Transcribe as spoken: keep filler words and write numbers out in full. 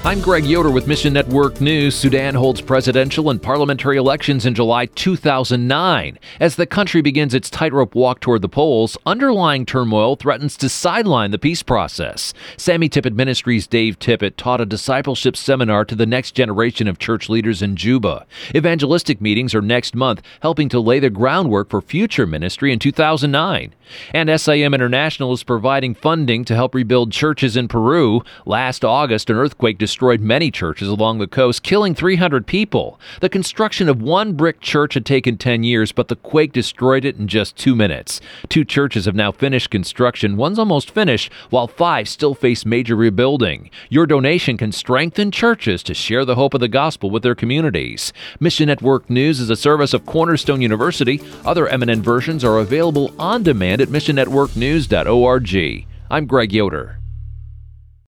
I'm Greg Yoder with Mission Network News. Sudan holds presidential and parliamentary elections in July two thousand nine. As the country begins its tightrope walk toward the polls, underlying turmoil threatens to sideline the peace process. Sammy Tippett Ministries' Dave Tippett taught a discipleship seminar to the next generation of church leaders in Juba. Evangelistic meetings are next month, helping to lay the groundwork for future ministry in two thousand nine. And S I M International is providing funding to help rebuild churches in Peru. Last August, an earthquake destroyed many churches along the coast, killing three hundred people. The construction of one brick church had taken ten years, but the quake destroyed it in just two minutes. Two churches have now finished construction. One's almost finished, while five still face major rebuilding. Your donation can strengthen churches to share the hope of the gospel with their communities. Mission Network News is a service of Cornerstone University. Other M N N versions are available on demand at mission network news dot org. I'm Greg Yoder.